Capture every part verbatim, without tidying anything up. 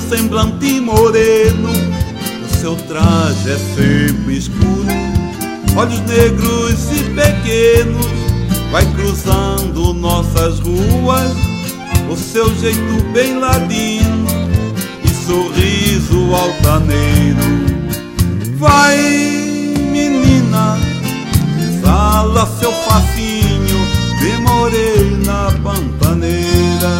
semblante moreno, o seu traje é sempre escuro, olhos negros e pequenos, vai cruzando nossas ruas, o seu jeito bem ladino e sorriso altaneiro. Vai, menina, exala seu facinho de morena pantaneira.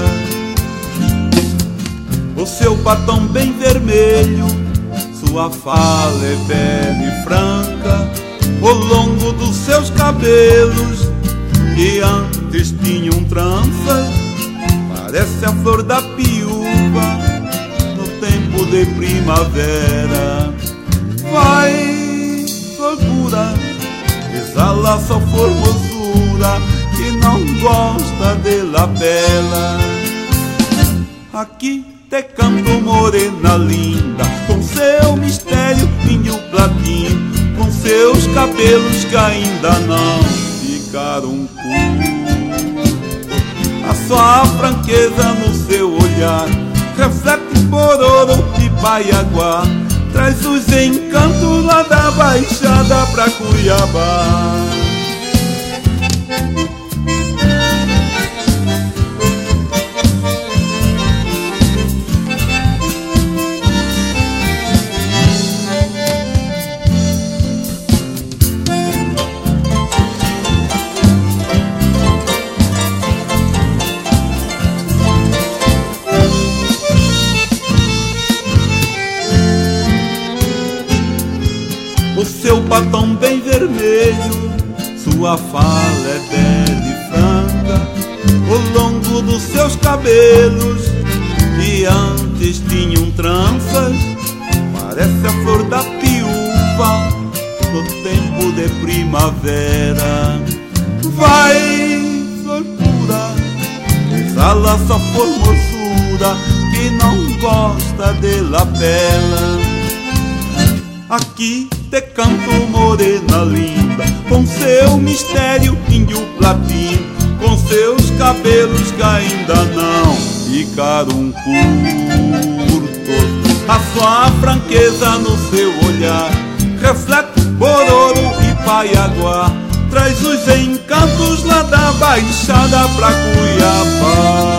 O seu batom bem vermelho, sua fala é bela e franca, o longo dos seus cabelos, que antes tinham tranças, parece a flor da piúva no tempo de primavera. Vai, flor pura, exala sua formosura, que não gosta de lapela. Aqui te canto, morena linda, com seu mistério índio platino, com seus cabelos que ainda não ficaram curtos. A sua franqueza no seu olhar reflete Bororo e Paiaguá, traz os encantos lá da Baixada pra Cuiabá. O seu batom bem vermelho, sua fala é bela e franca, o longo dos seus cabelos, que antes tinham tranças, parece a flor da piúva no tempo de primavera. Vai, flor pura, exala sua formosura, que não gosta de lapela. Aqui te canto, morena linda, com seu mistério índio platino, com seus cabelos que ainda não ficaram curtos. A sua franqueza no seu olhar reflete Bororo e Paiaguá, traz os encantos lá da Baixada pra Cuiabá.